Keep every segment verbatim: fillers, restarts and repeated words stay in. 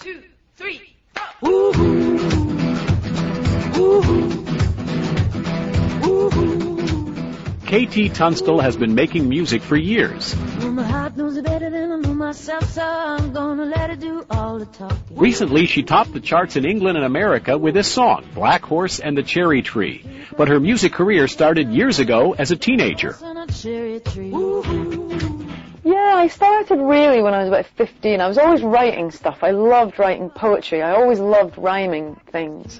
two, three, four. Ooh, ooh, ooh. K T Tunstall has been making music for years. Recently, she topped the charts in England and America with this song, Black Horse and the Cherry Tree. But her music career started years ago as a teenager. Yeah, I started really when I was about fifteen. I was always writing stuff. I loved writing poetry. I always loved rhyming things.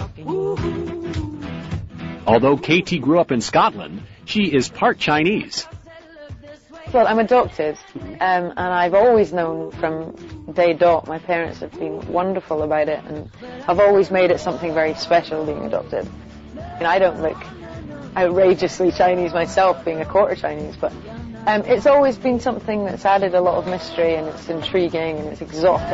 Although K T grew up in Scotland, she is part Chinese. Well, I'm adopted, um, and I've always known from day dot, my parents have been wonderful about it, and I've always made it something very special being adopted. I mean, I don't look outrageously Chinese myself, being a quarter Chinese, but um, it's always been something that's added a lot of mystery, and it's intriguing, and it's exotic.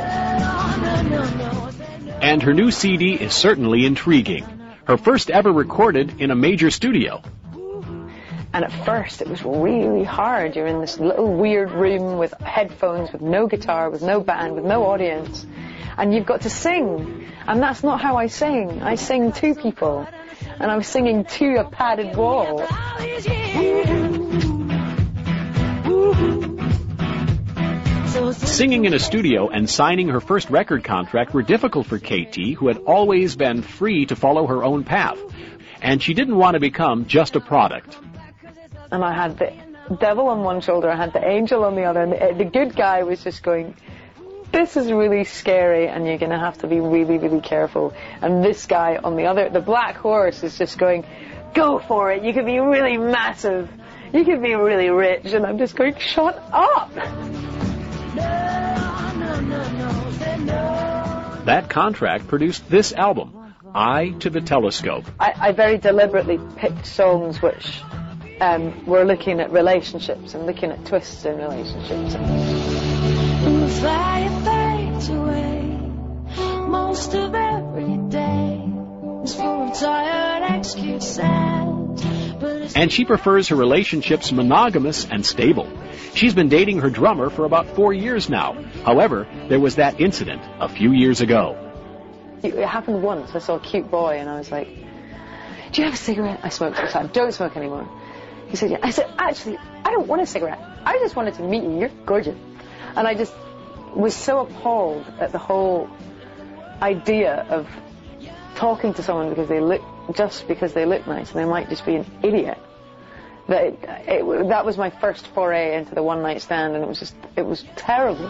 And her new C D is certainly intriguing. Her first ever recorded in a major studio. And at first it was really hard. You're in this little weird room with headphones, with no guitar, with no band, with no audience. And you've got to sing. And that's not how I sing. I sing to people. And I was singing to a padded wall. Singing in a studio and signing her first record contract were difficult for K T, who had always been free to follow her own path. And she didn't want to become just a product. And I had the devil on one shoulder, I had the angel on the other, and the, the good guy was just going, this is really scary and you're going to have to be really, really careful. And this guy on the other, the black horse, is just going, go for it, you could be really massive, you could be really rich. And I'm just going, shut up! That contract produced this album, Eye to the Telescope. I, I very deliberately picked songs which um, were looking at relationships and looking at twists in relationships. Most of every day is full of tired excuses. And she prefers her relationships monogamous and stable. She's been dating her drummer for about four years now. However, there was that incident a few years ago. It happened once. I saw a cute boy and I was like, do you have a cigarette? I smoked at the time. Don't smoke anymore. He said, yeah. I said, actually, I don't want a cigarette. I just wanted to meet you. You're gorgeous. And I just was so appalled at the whole idea of talking to someone because they look, just because they look nice, and they might just be an idiot. That it, it, that was my first foray into the one night stand, and it was just, it was terrible.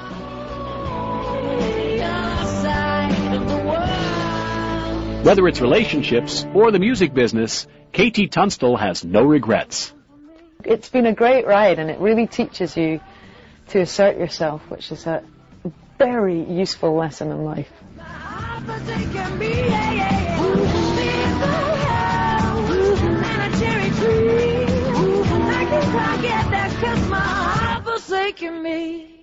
Whether it's relationships or the music business, K T Tunstall has no regrets. It's been a great ride, and it really teaches you to assert yourself, which is a very useful lesson in life. I can't get that 'cause my heart forsaken me.